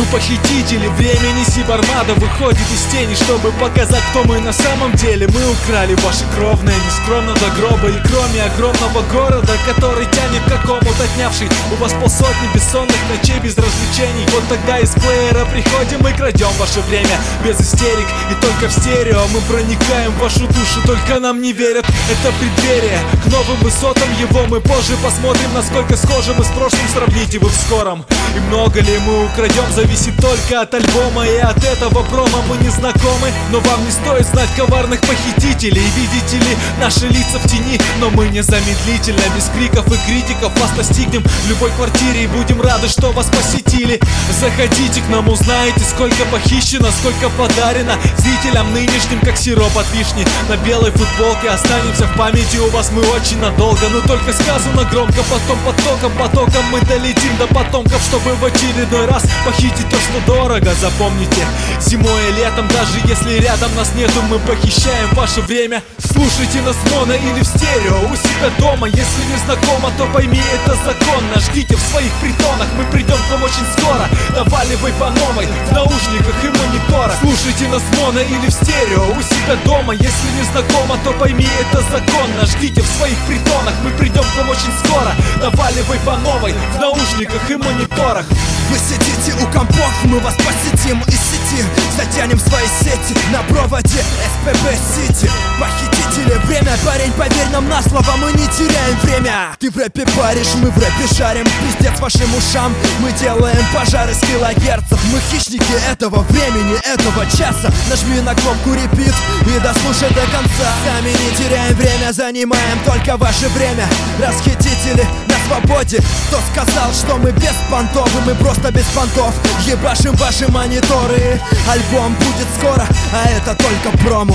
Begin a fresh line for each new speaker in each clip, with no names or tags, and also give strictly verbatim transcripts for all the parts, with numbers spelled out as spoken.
похитители времени, Сибармада выходит из тени, чтобы показать, кто мы на самом деле. Мы украли ваши кровные, нескромно до гроба. И кроме огромного города, который тянет к какому-то отнявший у вас полсотни бессонных ночей без развлечений, вот тогда из плеера приходим и крадем ваше время без истерик. И только в стерео мы проникаем в вашу душу, только нам не верят. Это преддверие к новым высотам его. Мы позже посмотрим, насколько схожи мы с прошлым. Сравните вы в скором. И много ли мы украдем, зависит только от альбома. И от этого промо мы не знакомы. Но вам не стоит знать коварных похитителей. Видите ли, наши лица в тени, но мы незамедлительно, без криков и критиков вас настигнем в любой квартире и будем рады, что вас посетили. Заходите к нам, узнаете, сколько похищено, сколько подарено зрителям нынешним, как сироп от вишни на белой футболке. Останемся в памяти у вас мы очень надолго, но только сказано громко, потом потоком, потоком мы долетим до потомков, чтобы в очередной раз похитить то, что дорого. Запомните, зимой и летом, даже если рядом нас нету, мы похищаем ваше время. Слушайте нас моно или в стерео у себя дома. Если не знакомо, то пойми, это законно. Ждите в своих притонах, мы придем к вам очень скоро. Наваливай по новой в наушниках и мониторах. Слушайте нас моно или в стерео у себя дома. Если не знакомо, то пойми, это законно. Ждите в своих притонах, мы придем к вам очень скоро. Наваливай по новой в наушниках и мониторах.
Вы сидите у компов, мы вас посетим из сети. Затянем свои сети на проводе эс пэ бэ Сити. Похитители, время, парень, поверь нам на слово, мы не теряем время. Ты в рэпе паришь, мы в рэпе шарим, пиздец вашим ушам. Мы делаем пожары с килогерцев. Мы хищники этого времени, этого часа. Нажми на кнопку репит и дослушай до конца. Сами не теряем время, занимаем только ваше время. Расхитители на свободе. Кто сказал, что мы беспонтовы? Мы просто без понтов ебашим ваши мониторы. Альбом будет скоро, а это только промо.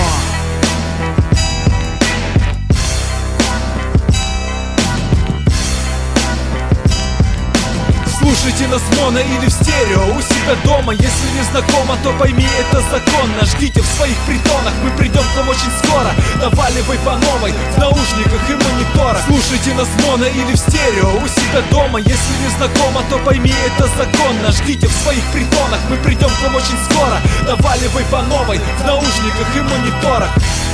Слушайте нас моно или в стерео у себя дома. Если не знакомо, то пойми, это законно. Ждите в своих притонах, мы придем к вам очень скоро. Наваливай по новой в наушниках и мониторах. Слушайте нас моно или в стерео у себя дома. Если не знакомо, то пойми, это законно. Ждите в своих притонах, мы придем к вам очень скоро. Наваливай по новой в наушниках и мониторах.